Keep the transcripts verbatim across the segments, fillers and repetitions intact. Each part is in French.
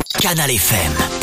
Canal F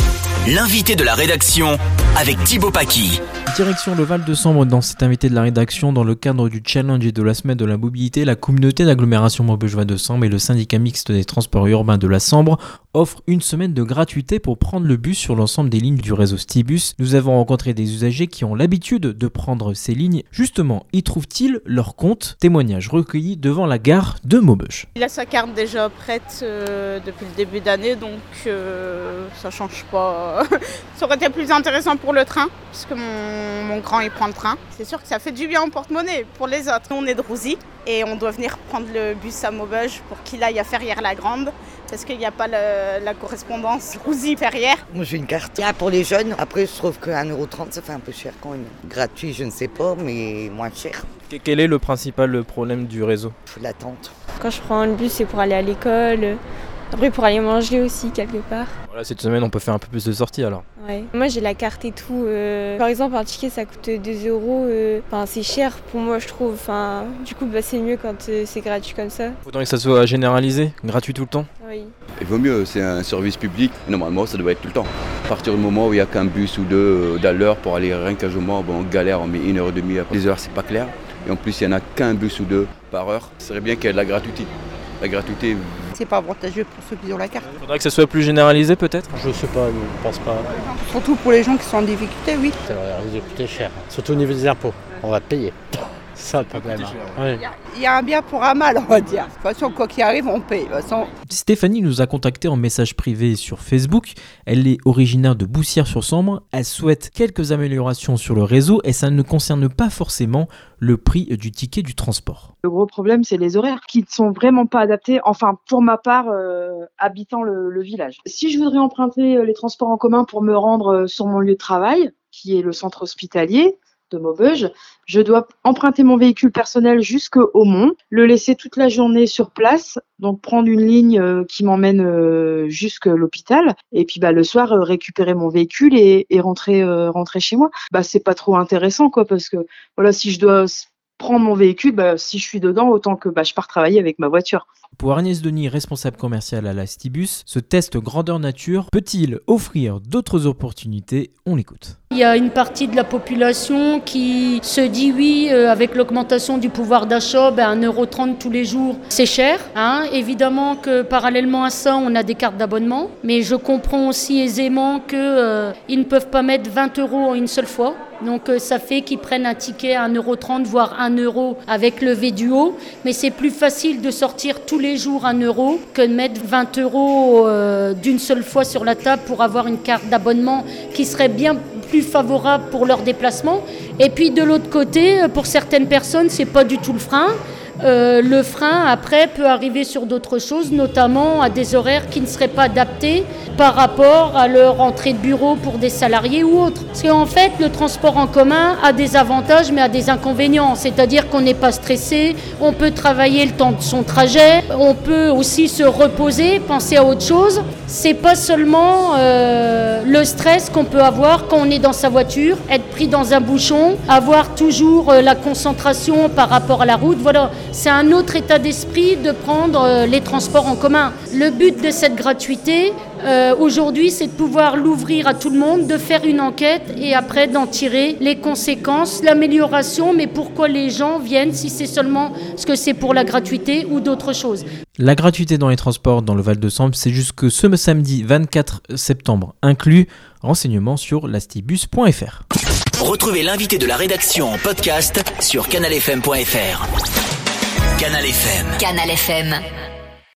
M, l'invité de la rédaction avec Thibaut Paquis. Direction le Val-de-Sambre dans cet invité de la rédaction dans le cadre du challenge et de la semaine de la mobilité. La communauté d'agglomération Maubeuge-Val-de-Sambre et le syndicat mixte des transports urbains de la Sambre offrent une semaine de gratuité pour prendre le bus sur l'ensemble des lignes du réseau Stibus. Nous avons rencontré des usagers qui ont l'habitude de prendre ces lignes. Justement, y trouvent-ils leur compte? Témoignage recueilli devant la gare de Maubeuge. Il a sa carte déjà prête euh, depuis le début d'année, donc euh, ça change pas. Ça aurait été plus intéressant pour le train, puisque mon, mon grand il prend le train. C'est sûr que ça fait du bien au porte-monnaie pour les autres. Nous on est de Rouzy et on doit venir prendre le bus à Maubeuge pour qu'il aille à Ferrières-la-Grande, parce qu'il n'y a pas le, la correspondance Rouzy-Ferrières. Moi j'ai une carte là pour les jeunes. Après je trouve qu'un euro trente ça fait un peu cher quand même. Gratuit je ne sais pas, mais moins cher. Quel est le principal problème du réseau? L'attente. Quand je prends le bus c'est pour aller à l'école. Après pour aller manger aussi quelque part. Voilà, cette semaine on peut faire un peu plus de sorties alors. Ouais. Moi j'ai la carte et tout. Euh, par exemple un ticket ça coûte deux euros. Euh, enfin, c'est cher pour moi je trouve. Enfin, du coup bah, c'est mieux quand euh, c'est gratuit comme ça. Faudrait que ça soit généralisé, gratuit tout le temps. Oui. Il vaut mieux, c'est un service public. Normalement ça doit être tout le temps. À partir du moment où il n'y a qu'un bus ou deux à l'heure pour aller rien qu'à Jaumont, bon, on galère, on met une heure et demie. Après des heures c'est pas clair. Et en plus il n'y en a qu'un bus ou deux par heure. Ce serait bien qu'il y ait de la gratuité. La gratuité. C'est pas avantageux pour ceux qui ont la carte. Il faudrait que ça soit plus généralisé peut-être? Je sais pas, je pense pas. Surtout pour les gens qui sont en difficulté, oui. Ça va risquer de coûter cher, surtout au niveau des impôts. On va payer. C'est ça le problème. Il y, il y a un bien pour un mal, on va dire. De toute façon, quoi qu'il arrive, on paye. De toute façon... Stéphanie nous a contacté en message privé sur Facebook. Elle est originaire de Boussières-sur-Sambre. Elle souhaite quelques améliorations sur le réseau et ça ne concerne pas forcément le prix du ticket du transport. Le gros problème, c'est les horaires qui ne sont vraiment pas adaptés, enfin pour ma part, euh, habitant le, le village. Si je voudrais emprunter les transports en commun pour me rendre sur mon lieu de travail, qui est le centre hospitalier de Maubeuge, je dois emprunter mon véhicule personnel jusqu'au Mont, le laisser toute la journée sur place, donc prendre une ligne euh, qui m'emmène euh, jusqu'à l'hôpital, et puis bah, le soir euh, récupérer mon véhicule et, et rentrer, euh, rentrer chez moi. Bah, c'est pas trop intéressant, quoi, parce que voilà, si je dois prendre mon véhicule, bah, si je suis dedans, autant que bah, je pars travailler avec ma voiture. Pour Agnès Denis, responsable commerciale à la Stibus, ce test grandeur nature peut-il offrir d'autres opportunités? On l'écoute. Il y a une partie de la population qui se dit oui, euh, avec l'augmentation du pouvoir d'achat, ben, un euro trente tous les jours, c'est cher. Hein. Évidemment que parallèlement à ça, on a des cartes d'abonnement, mais je comprends aussi aisément qu'ils euh, ne peuvent pas mettre vingt euros en une seule fois. Donc euh, ça fait qu'ils prennent un ticket à un euro trente, voire un euro avec le V-Duo. Mais c'est plus facile de sortir tous les jours un euro que de mettre vingt euros euh, d'une seule fois sur la table pour avoir une carte d'abonnement qui serait bien plus favorable pour leur déplacement. Et puis de l'autre côté, pour certaines personnes, c'est pas du tout le frein. Euh, le frein, après, peut arriver sur d'autres choses, notamment à des horaires qui ne seraient pas adaptés par rapport à leur entrée de bureau pour des salariés ou autres. Parce qu'en fait, le transport en commun a des avantages, mais a des inconvénients. C'est-à-dire qu'on n'est pas stressé, on peut travailler le temps de son trajet, on peut aussi se reposer, penser à autre chose. C'est pas seulement euh, le stress qu'on peut avoir quand on est dans sa voiture, être pris dans un bouchon, avoir toujours euh, la concentration par rapport à la route. Voilà. C'est un autre état d'esprit de prendre euh, les transports en commun. Le but de cette gratuité, euh, aujourd'hui, c'est de pouvoir l'ouvrir à tout le monde, de faire une enquête et après d'en tirer les conséquences, l'amélioration, mais pourquoi les gens viennent, si c'est seulement ce que c'est pour la gratuité ou d'autres choses. La gratuité dans les transports dans le Val-de-Sambre, c'est jusque ce samedi vingt-quatre septembre inclus. Renseignements sur lastibus point f r. Retrouvez l'invité de la rédaction en podcast sur canal f m point f r. Canal F M. Canal F M.